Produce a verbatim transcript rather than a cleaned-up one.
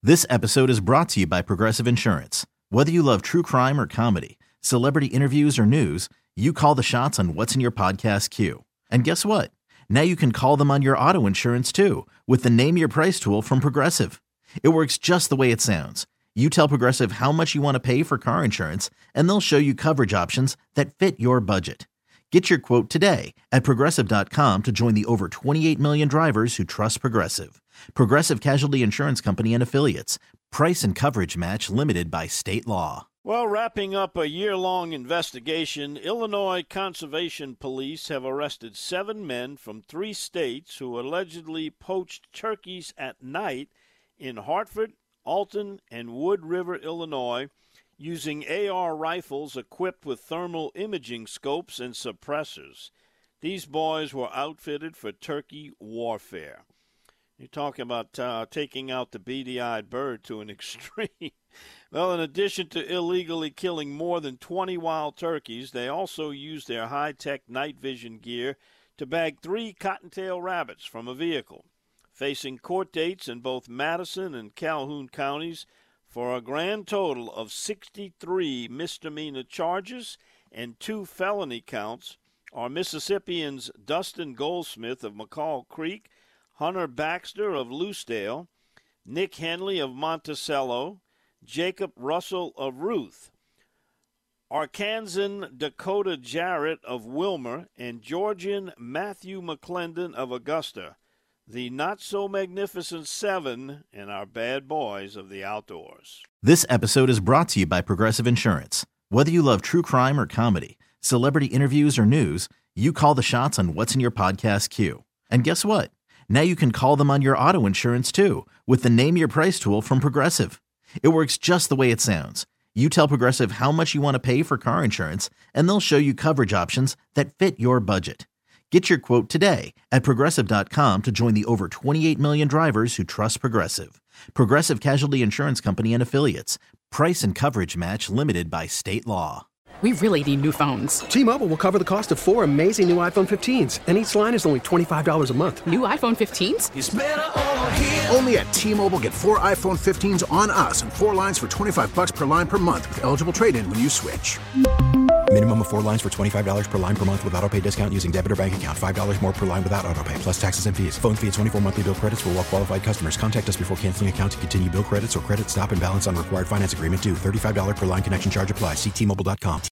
This episode is brought to you by Progressive Insurance. Whether you love true crime or comedy, celebrity interviews or news, you call the shots on what's in your podcast queue. And guess what? Now you can call them on your auto insurance too with the Name Your Price tool from Progressive. It works just the way it sounds. You tell Progressive how much you want to pay for car insurance, and they'll show you coverage options that fit your budget. Get your quote today at Progressive dot com to join the over twenty-eight million drivers who trust Progressive. Progressive Casualty Insurance Company and Affiliates. Price and coverage match limited by state law. Well, wrapping up a year-long investigation, Illinois Conservation Police have arrested seven men from three states who allegedly poached turkeys at night in Hartford, Alton, and Wood River, Illinois, using A R rifles equipped with thermal imaging scopes and suppressors. These boys were outfitted for turkey warfare. You talk about uh, taking out the beady-eyed bird to an extreme. Well, in addition to illegally killing more than twenty wild turkeys, they also used their high-tech night vision gear to bag three cottontail rabbits from a vehicle. Facing court dates in both Madison and Calhoun counties for a grand total of sixty-three misdemeanor charges and two felony counts are Mississippians Dustin Goldsmith of McCall Creek, Hunter Baxter of Loosedale, Nick Henley of Monticello, Jacob Russell of Ruth, Arkansan Dakota Jarrett of Wilmer, and Georgian Matthew McClendon of Augusta. The not-so-magnificent seven and our bad boys of the outdoors. This episode is brought to you by Progressive Insurance. Whether you love true crime or comedy, celebrity interviews or news, you call the shots on what's in your podcast queue. And guess what? Now you can call them on your auto insurance too with the Name Your Price tool from Progressive. It works just the way it sounds. You tell Progressive how much you want to pay for car insurance, and they'll show you coverage options that fit your budget. Get your quote today at Progressive dot com to join the over twenty-eight million drivers who trust Progressive. Progressive Casualty Insurance Company and Affiliates. Price and coverage match limited by state law. We really need new phones. T-Mobile will cover the cost of four amazing new iPhone fifteens, and each line is only twenty-five dollars a month. New iPhone fifteens? It's better over here. Only at T-Mobile, get four iPhone fifteens on us and four lines for twenty-five bucks per line per month with eligible trade-in when you switch. Minimum of four lines for twenty-five dollars per line per month with autopay discount using debit or bank account. five dollars more per line without autopay, plus taxes and fees. Phone fee at twenty-four monthly bill credits for well-qualified customers. Contact us before canceling account to continue bill credits or credit stop and balance on required finance agreement due. thirty-five dollars per line connection charge applies. See T Mobile dot com.